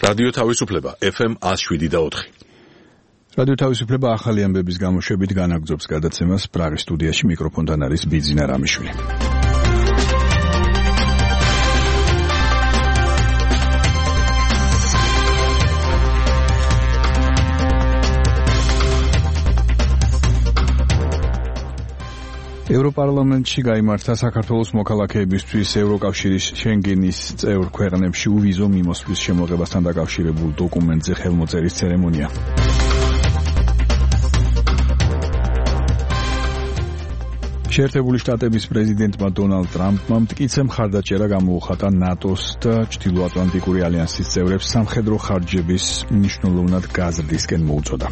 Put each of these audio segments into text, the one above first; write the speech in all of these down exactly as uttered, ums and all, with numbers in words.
რადიო თავისუფლება ეფ ემ one oh seven და four. რადიო თავისუფლება ახალი ამბების გამოშვებით განაგრძობს გადაცემას პრაღის სტუდიაში მიკროფონთან არის ბიძინა რამიშვილი. ევროპარლამენტში გაიმართა საქართველოს მოქალაქეებისთვის ევროკავშირის შენგენის წევრ ქვეყნებში უვიზო მიმოსვლის შემოღებასთან დაკავშირებულ დოკუმენტზე ხელმოწერის ცერემონია. შეერთებული შტატების პრეზიდენტმა დონალდ ტრამპმა მტკიცე მხარდაჭერა გამოუხატა ნატოს და ჩრდილოატლანტიკური ალიანსის წევრებს სამხედრო ხარჯების მნიშვნელოვნად გაზრდისკენ მოუწოდა.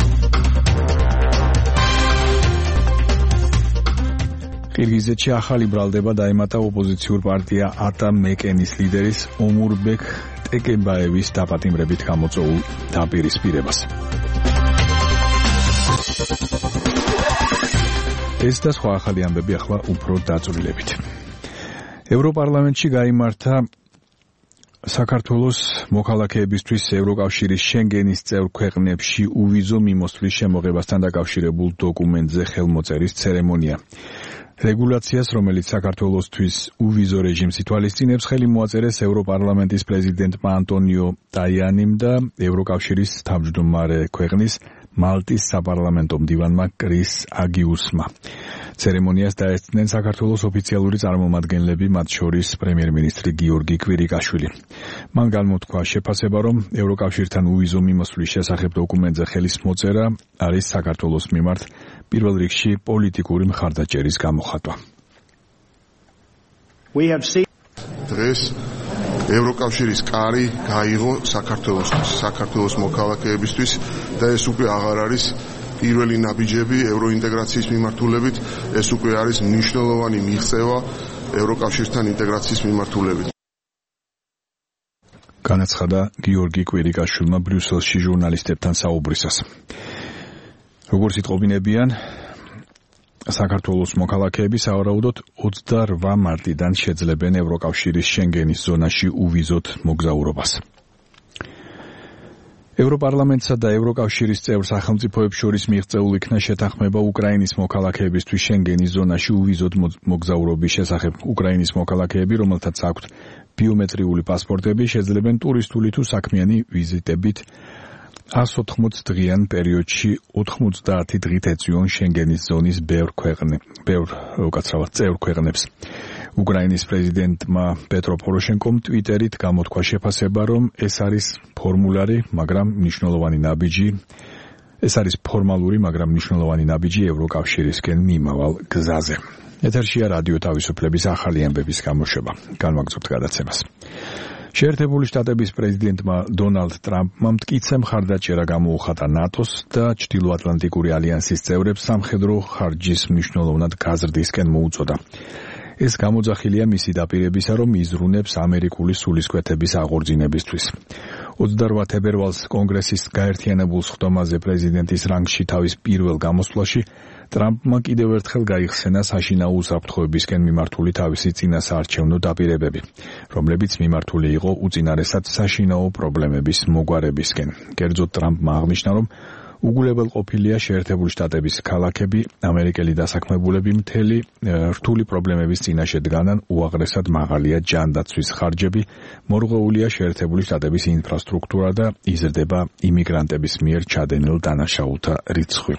ყირგიზეთში ახალი ბრალდება დაემატა ოპოზიციურ პარტია ატა მეკენის ლიდერის ომურბეკ ტეკებაევის დაპატიმრებით გამოწვეულ დაპირისპირებას. ეს და სხვა ახალი ამბები ახლა უფრო დაწვრილებით. ევროპარლამენტში გაიმართა საქართველოს მოქალაქეებისთვის ევროკავშირის შენგენის წევრ ქვეყნებში უვიზო მიმოსვლის შემოღებასთან დაკავშირებულ დოკუმენტზე ხელმოწერის ცერემონია. რეგულაციას, რომელიც საქართველოსთვის უვიზო რეჟიმს ითვალისწინებს, ხელი მოაწერეს ევროპარლამენტის პრეზიდენტმა ანტონიო ტაიანიმ და ევროკავშირის თავმჯდომარე ქვეყნის მალტის საპარლამენტო მდივანმა კრის აგიუსმა. ცერემონიას დაესწრნენ საქართველოს ოფიციალური წარმომადგენლები, მათ შორის პრემიერ-მინისტრი გიორგი კვირიკაშვილი. მან განმოთქვა შეფასება, რომ ევროკავშირთან უვიზო მიმოსვლის შესახებ დოკუმენტზე ხელის მოწერა არის საქართველოს მიმართ პირველ რიგში პოლიტიკური მხარდაჭერის გამოხატვა. დღეს ევროკავშირის კარი გაიღო საქართველოს საქართველოს მოქალაქეებისთვის და ეს უკვე აღარ არის პირველი ნაბიჯები ევროინტეგრაციის მიმართულებით, ეს უკვე არის მნიშვნელოვანი მიღწევა ევროკავშირთან ინტეგრაციის მიმართულებით. განაცხადა გიორგი კვირიკაშვილმა ბრიუსელში ჟურნალისტებთან საუბრისას. როგორც იტყობინებიან, საქართველოს მოქალაქეები სავარაუდოდ ოცდაორ მარტიდან შეძლებენ ევროკავშირის შენგენის ზონაში უვიზოთ მოგზაურობას. ევროპარლამენტსა და ევროკავშირის წევრ სახელმწიფოებს შორის მიღწეულ იქნა შეთანხმება უკრაინის მოქალაქეებისთვის შენგენის ზონაში უვიზოთ მოგზაურობის შესახებ. უკრაინის მოქალაქეები, რომელთაც აქვთ ბიომეტრიული პასპორტები, შეძლებენ ტურისტული თუ საქმიანი ვიზიტებით one hundred eighty დღიან პერიოდში ოცდაათი დღით ეწვიონ შენგენის ზონის ბევრ ქვეყნებს, ბევრ უკაცრავად წევრ ქვეყნებს. უკრაინის პრეზიდენტმა პეტრო პოროშენკომ ტვიტერით გამოთქვა შეფასება, რომ ეს არის ფორმულარი, მაგრამ მნიშვნელოვანი ნაბიჯი, ეს არის ფორმალური, მაგრამ მნიშვნელოვანი ნაბიჯი ევროკავშირისკენ მიმავალ გზაზე. ეთერშია რადიო თავისუფლების ახალი ამბების გამოშვება. განვაგრძობთ გადაცემას. შეერთებული შტატების პრეზიდენტმა დონალდ ტრამპმა მტკიცე მხარდაჭერა გამოუხატა ნატოს და ჩრდილოატლანტიკური ალიანსის წევრებს სამხედრო ხარჯის მნიშვნელოვნად გაზრდისკენ მოუწოდა. ეს გამოძახილია მისი დაპირებისა, რომ იზრუნებს ამერიკული სულისკვეთების აღორძინებისთვის. ოცდაორ თებერვალს კონგრესის გაერთიანებულ სხდომაზე პრეზიდენტის რანგში თავის პირველ გამოსვლაში ტრამპმა კიდევ ერთხელ გაიხსენა საშინაო უსაფრთხოებისკენ მიმართული თავისი წინასაარჩევნო დაპირებები, რომლებიც მიმართული იყო უწინარესად საშინაო პრობლემების მოგვარებისკენ. კერძოდ ტრამპმა აღნიშნა, რომ უგულებელყოფილია შეერთებული შტატების ქალაქები, ამერიკელი დასაქმებულები მთელი რთული პრობლემების წინაშე დგანან, უაღრესად მაღალია ჯანდაცვის ხარჯები, მორღვეულია შეერთებული შტატების ინფრასტრუქტურა და იზრდება იმიგრანტების მიერ ჩადენილ დანაშაულთა რიცხვი.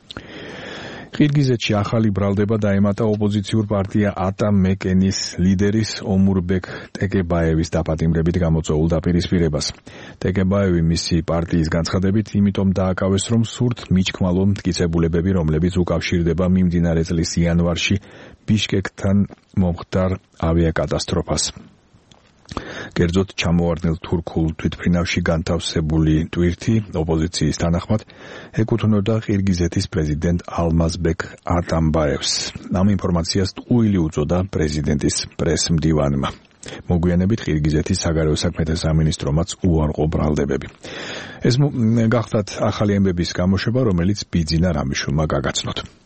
ყირგიზეთში ახალი ბრალდება დაემატა ოპოზიციურ პარტია ატა მეკენის ლიდერის ომურბეკ ტეკებაევის დაპატიმრებით გამოწვეულ დაპირისპირებას. ტეკებაევი მისი პარტიის განცხადებით იმიტომ დააკავეს, რომ სურთ მიჩქმალო მტკიცებულებები, რომლებიც უკავშირდება მიმდინარე წლის იანვარში ბიშკეკთან მომხდარ ავიაკატასტროფას. კერძოდ ჩამოვარდნილ თურქულ თვითმფრინავში განთავსებული ტვირთი ოპოზიციის თანახმად ეკუთვნოდა ყირგიზეთის პრეზიდენტ ალმაზბეკ ატამბაევს. ამ ინფორმაციას ტყუილი უწოდა პრეზიდენტის პრეს-მდივანმა. მოგვიანებით ყირგიზეთის საგარეო საქმეთა სამინისტრომაც უარყო ბრალდებები. ეს გახდათ ახალი ამბების გამოშვება, რომელიც ბიძინა რამიშვილმა გაგაცნოთ.